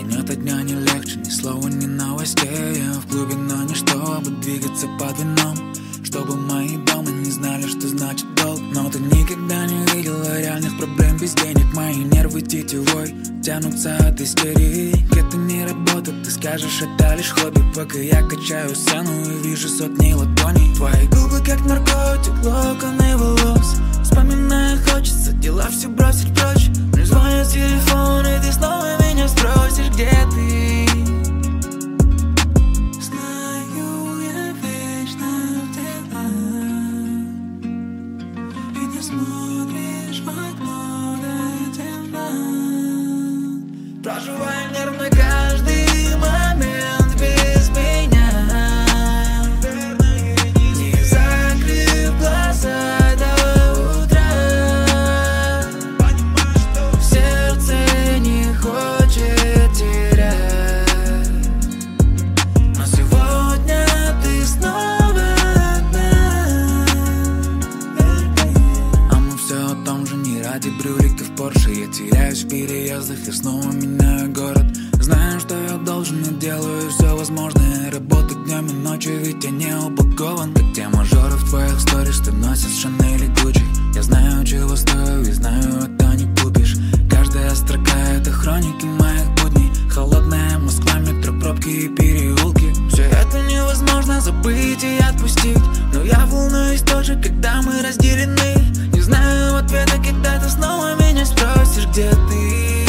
День ото дня не легче, ни слова, ни новостей. Я в клубе, но не чтобы двигаться под вином, чтобы мои дома не знали, что значит долг. Но ты никогда не видела реальных проблем без денег. Мои нервы тетивой тянутся от истерии. Это не работа, ты скажешь, это лишь хобби. Пока я качаю сцену и вижу сотни ладоней. Твои губы как наркотик, локоны волос. Вспоминая хочется дела все бросить прочь. Мне звонит телефон, и ты снова меня спросишь, где ты. Знаю, я вечно в делах, и ты смотришь в окно до темна. Проживаем нервно каждый момент без меня, не закрыв глаза до утра. Сердце не хочет терять, но сегодня ты снова одна. А мы все о том же, не ради брюлика в Порше. Я теряюсь в переездах, я снова меняю город. Знаю, что я должен, и делаю все возможное. Работаю днем и ночью, ведь я не упакован. Как те мажоры в твоих сторис, ты носишь Шанель и Гуччи. Я знаю, чего стою, и знаю, это не купишь. Каждая строка — это хроники моих будней. Холодная Москва, метро, пробки и переулки. Все это невозможно забыть и отпустить, но я волнуюсь тоже, когда мы разделены. Не знаю ответа, когда ты снова меня спросишь, где ты.